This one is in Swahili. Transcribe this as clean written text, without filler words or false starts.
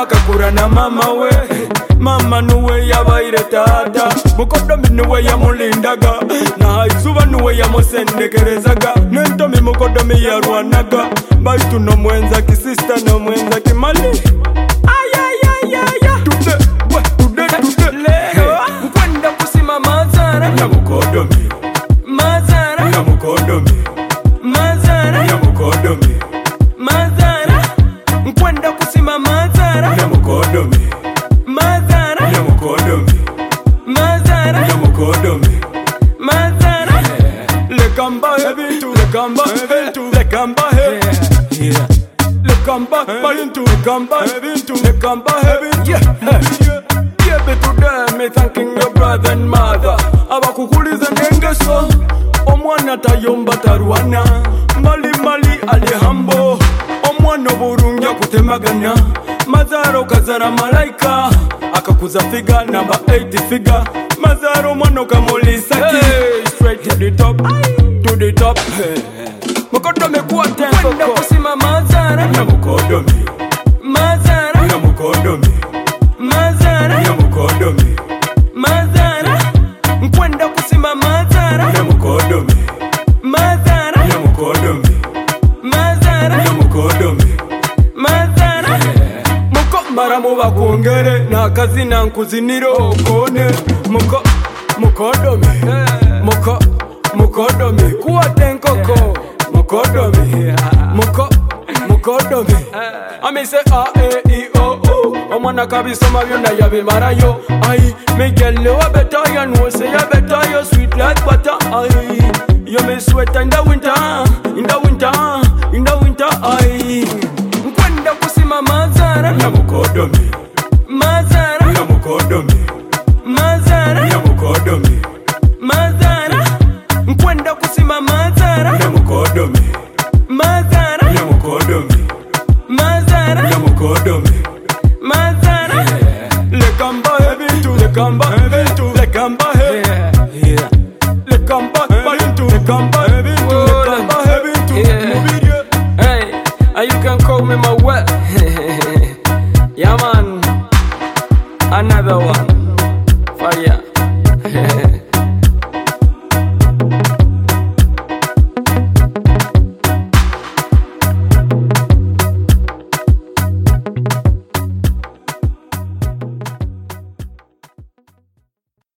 bakakura na mama we. Mama nuwe yabaire tata, mukodomi nuwe yamulindaga, na izuba nuwe yamusendekerezaga, nentomi mukodomi yarwanaga, baitu no mwenza kisista no mwenza kimali. Tude leo mkwenda kusima mazara ya mukodomi, mazara ya mukodomi, mazara ya mukodomi, mazara mkwenda kusima mazara ya mukodomi, mazara ya mukodomi, mazara ya mukodomi, mazara lekamba ebintu, lekamba ebintu, lekamba he lekamba bayintu, lekamba ebintu, lekamba ebintu. Be today, me thanking your brother and mother. Abakukuliza nengeso, omwana tayomba tarwana. Mali alihambo, omwana burungia kutemaganya. Mazaro kazara malaika, akakuza figa number 80 figure. Mazaro mwana kamulisa ki, straight to the top, to the top. Mukodomi kuwa tempo, kwenda kusima mazara ya mukodomi, mazara ya mukodomi, mazara ya mukodomi, mazara mkwenda kusima mazara ya mukodomi, mazara ya mukodomi, mazara ya mukodomi, mazara mukombara mubakungere nakazina nkuziniro okone mukodomi, mukodomi kuwa tenkoko mukodomi, mukodomi. I say A-E-I-O-U. Omwana kabisoma byonna yabimarayo. Aye, me girl you a better, you know say you better, you sweet like butter. Aye, you me sweat in the winter, in the winter, in the winter. Aye, mkwenda kusima mazara ya mukodomi, mazara ya mukodomi, mazara ya mukodomi, mazara mkwenda kusima mazara ya mukodomi, mazara ya mukodomi, mazara ya mukodomi, mazara lekamba ebintu, lekamba